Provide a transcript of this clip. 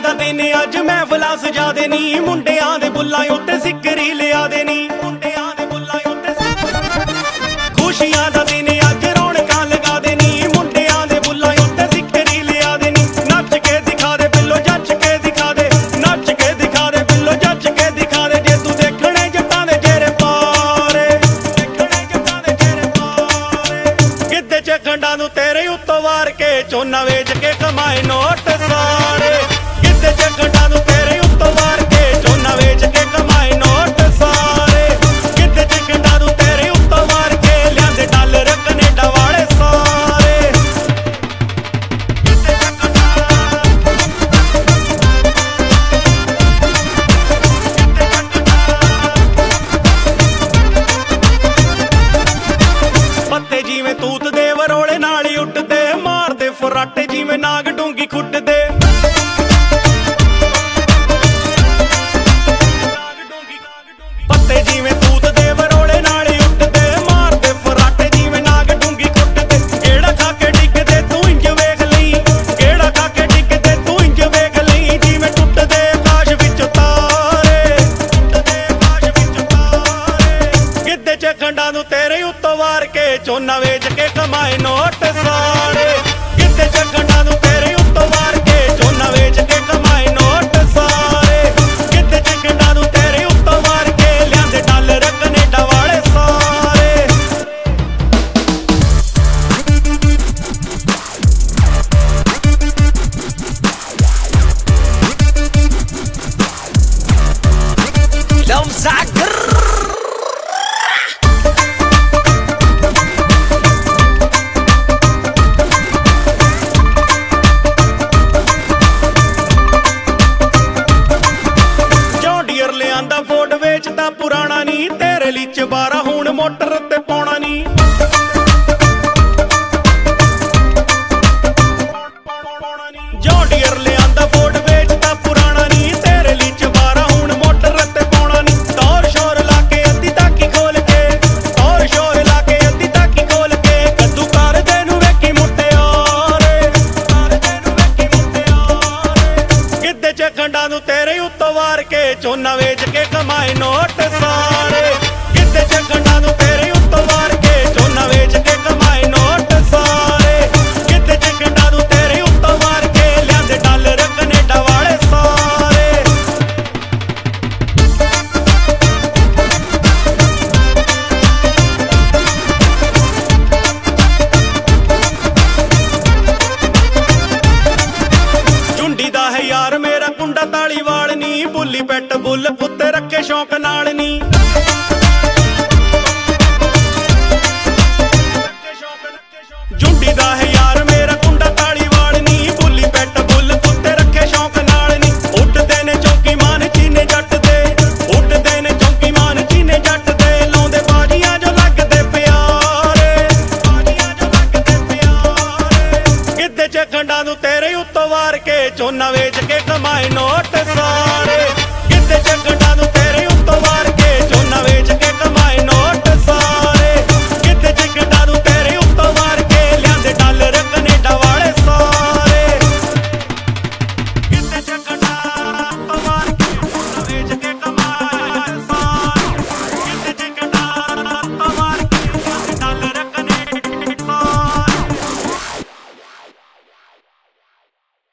ਦਾ ਦਿਨ ਅੱਜ ਮਹਿਫਲਾਂ ਸਜਾ ਦੇ ਨੀ, ਮੁੰਡਿਆਂ ਦੇ ਬੁੱਲਾਂ ਉੱਤੇ ਸਿੱਕਰੀ ਲਿਆ ਦੇ ਨੀ, ਮੁੰਡਿਆਂ ਦੇ ਬੁੱਲਾਂ ਉੱਤੇ ਖੁਸ਼ੀਆਂ ਦਾ ਦਿਨ ਅੱਜ ਰੌਣਕਾਂ ਲਗਾ ਦੇ ਨੀ, ਮੁੰਡਿਆਂ ਦੇ ਬੁੱਲਾਂ ਉੱਤੇ ਸਿੱਕਰੀ ਲਿਆ ਦੇ ਨੀ। ਨੱਚ ਕੇ ਦਿਖਾ ਦੇ ਬਿੱਲੋ ਜੱਚ ਕੇ ਦਿਖਾ ਦੇ, ਨੱਚ ਕੇ ਦਿਖਾ ਦੇ ਬਿੱਲੋ ਜੱਚ ਕੇ ਦਿਖਾ ਦੇ, ਜੇ ਤੂੰ ਦੇਖਣੇ ਜੱਟਾਂ ਦੇ ਚਿਹਰੇ ਪਾਰੇ, ਦੇਖਣੇ ਜੱਟਾਂ ਦੇ ਚਿਹਰੇ ਪਾਰੇ। ਗਿੱਧੇ ਚ ਖੰਡਾਂ ਨੂੰ ਤੇਰੇ ਉੱਤੋਂ ਵਾਰ ਕੇ ਝੋਨਾ ਵੇਚ ਕੇ ਕਮਾਏ ਨੋਟ ਸਾਰੇ, ਗਿੱਧੇ ਚ ਖੰਡਾਂ ਨੂੰ ਤੇਰੇ ਉੱਤੋਂ ਵਾਰ ਕੇ ਝੋਨਾ ਵੇਚ ਕੇ ਕਮਾਏ ਨੋਟ ਸਾਰੇ, ਗਿੱਧੇ ਚ ਖੰਡਾਂ ਨੂੰ ਤੇਰੇ ਉੱਤੋਂ ਵਾਰ ਕੇ ਲਿਆਂਦੇ ਡਾਲਰ ਕੈਨੇਡਾ ਵਾਲੇ ਸਾਰੇ। ਗਿੱਧੇ ਚ ਪੱਤੇ ਜਿਵੇਂ ਤੂਤ ਦੇ ਵਰੋਲੇ ਨਾਲ ਹੀ ਉੱਡਦੇ, ਮਾਰਦੇ ਫਰਾਟੇ ਜਿਵੇਂ ਨਾਗ ਡੂੰਗੀ ਖੁੱਡਦੇ, ਪੱਤੇ ਜਿਵੇਂ ਤੂਤ ਦੇ ਵਰੋਲੇ ਨਾਲ ਹੀ ਉੱਡਦੇ, ਮਾਰਦੇ ਫਰਾਟੇ ਜਿਵੇਂ ਨਾਗ ਡੂੰਗੀ ਖੁੱਡਦੇ। ਕਿਹੜਾ ਖਾ ਕੇ ਡਿੱਗਦੇ ਤੂੰ ਇੰਜ ਵੇਖ ਲਈ, ਕਿਹੜਾ ਖਾ ਕੇ ਡਿੱਗਦੇ ਤੂੰ ਇੰਜ ਵੇਖ ਲਈ, ਜਿਵੇਂ ਟੁੱਟਦੇ ਆਕਾਸ਼ ਵਿੱਚ ਤਾਰੇ, ਟੁੱਟਦੇ ਆਕਾਸ਼ ਵਿੱਚ ਤਾਰੇ। ਗਿੱਧੇ ਚ ਖੰਡਾਂ ਨੂੰ ਤੇਰੇ ਉੱਤੋਂ ਵਾਰ ਕੇ ਝੋਨਾ ਵੇਚ ਕੇ ਕਮਾਏ ਨੋਟ ਸਾਰੇ, ਗਿੱਧੇ ਚ ਖੰਡਾਂ ਨੂੰ ਤੇਰੇ ਉੱਤੋਂ ਵਾਰ ਕੇ ਝੋਨਾ ਵੇਚ ਕੇ ਕਮਾਏ ਨੋਟ ਸਾਰੇ, ਗਿੱਧੇ ਚ ਖੰਡਾਂ ਨੂੰ ਤੇਰੇ ਉੱਤੋਂ ਵਾਰ ਕੇ ਲਿਆਂਦੇ ਡਾਲਰ ਕੈਨੇਡਾ ਵਾਲੇ ਸਾਰੇ। لو مسعكر ਲਿਆਂਦਾ ਫੋਰਡ ਵੇਚਦਾ ਪੁਰਾਣਾ ਨੀ, ਤੇਰੇ ਲਈ ਚਬਾਰਾ ਹੁਣ ਮੋਟਰ ਤੇ ਪਾਉਣਾ ਨੀ, ਜੌਨ ਡੀਅਰ ਲਿਆਂਦਾ ਫੋਰਡ ਵੇਚਦਾ ਪੁਰਾਣਾ ਨੀ, ਤੇਰੇ ਲਈ ਚਬਾਰਾ ਹੁਣ ਮੋਟਰ ਤੇ ਪਾਉਣਾ ਨੀ। ਤੌਰ ਸ਼ੋਰ ਲਾ ਕੇ ਅੱਧੀ ਤਾਕੀ ਖੋਲ ਕੇ, ਤੌਰ ਸ਼ੋਰ ਲਾ ਕੇ ਅੱਧੀ ਤਾਕੀ ਖੋਲ ਕੇ, ਕੱਦੂ ਕਰਦੇ ਨੂੰ ਵੇਖੀ ਮੁਟਿਆਰੇ, ਕਰਦੇ ਨੂੰ ਵੇਖੀ ਮੁਟਿਆਰੇ। ਗਿੱਧੇ ਚ ਖੰਡਾਂ ਨੂੰ ਤੇਰੇ ਉੱਤੋਂ ਵਾਰ ਕੇ ਝੋਨਾ ਵੇਚ ਕੇ ਕਮਾਏ ਨੋਟ ਸਾਰੇ, ਗਿੱਧੇ ਚ ਖੰਡਾਂ ਨੂੰ ਤੇਰੇ ਉੱਤੋਂ ਵਾਰ ਕੇ ਝੋਨਾ ਵੇਚ ਕੇ ਕਮਾਏ ਨੋਟ ਸਾਰੇ, ਗਿੱਧੇ ਚ ਖੰਡਾਂ ਨੂੰ ਤੇਰੇ ਉੱਤੋਂ ਵਾਰ ਕੇ ਲਿਆਂਦੇ ਡਾਲਰ ਕੈਨੇਡਾ ਵਾਲੇ ਸਾਰੇ। ਝੁੰਡੀ ਦਾ ਹੈ ਯਾਰ ਮੇਰਾ ਕੁੰਡਾ ਤਾਲੀਵਾਲ ਨੀ, ਬੁੱਲੀ ਪੈਟ ਬੁੱਲ ਕੁੱਤੇ ਰੱਖੇ ਸ਼ੌਂਕ ਨਾਲ ਨੀ।